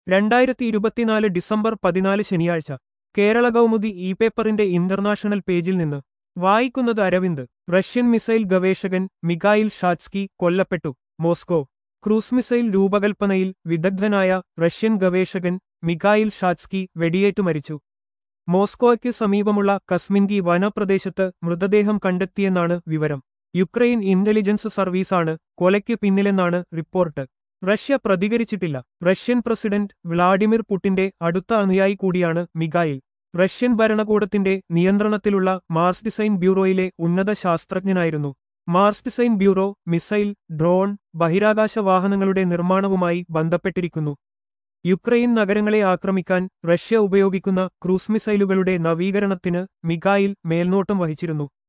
2024 December 14 ശനിയാഴ്ച Kerala Kaumudi e പേപ്പറിന്റെ international പേജിൽ നിന്ന് വായിക്കുന്നത് അരവിന്ദ്. റഷ്യൻ മിസൈൽ ഗവേഷകൻ മിഖായിൽ ഷാറ്റ്സ്കി കൊല്ലപ്പെട്ടു. മോസ്കോ. ക്രൂസ് മിസൈൽ രൂപകൽപ്പനയിൽ വിദഗ്ധനായ റഷ്യൻ ഗവേഷകൻ മിഖായിൽ ഷാറ്റ്സ്കി വെടിയേറ്റു മരിച്ചു. മോസ്കോയ്ക്ക് സമീപമുള്ള കസ്മിൻകി വനപ്രദേശത്ത് മൃതദേഹം കണ്ടെത്തിയെന്നാണ് വിവരം. യുക്രൈൻ ഇന്റലിജൻസ് സർവീസാണ് കൊലയ്ക്ക് പിന്നിലെന്നാണ് റിപ്പോർട്ട്. റഷ്യ പ്രതികരിച്ചിട്ടില്ല. റഷ്യൻ പ്രസിഡന്റ് വ്ളാഡിമിർ പുടിന്റെ അടുത്ത അനുയായി കൂടിയാണ് മിഖായിൽ. റഷ്യൻ ഭരണകൂടത്തിന്റെ നിയന്ത്രണത്തിലുള്ള മാർസ് ഡിസൈൻ ബ്യൂറോയിലെ ഉന്നത ശാസ്ത്രജ്ഞനായിരുന്നു. Mars design bureau missile, drone, ബഹിരാകാശ വാഹനങ്ങളുടെ നിർമ്മാണവുമായി ബന്ധപ്പെട്ടിരിക്കുന്നു. യുക്രൈൻ നഗരങ്ങളെ ആക്രമിക്കാൻ റഷ്യ ഉപയോഗിക്കുന്ന ക്രൂസ് മിസൈലുകളുടെ നവീകരണത്തിന് മിഖായിൽ മേൽനോട്ടം വഹിച്ചിരുന്നു.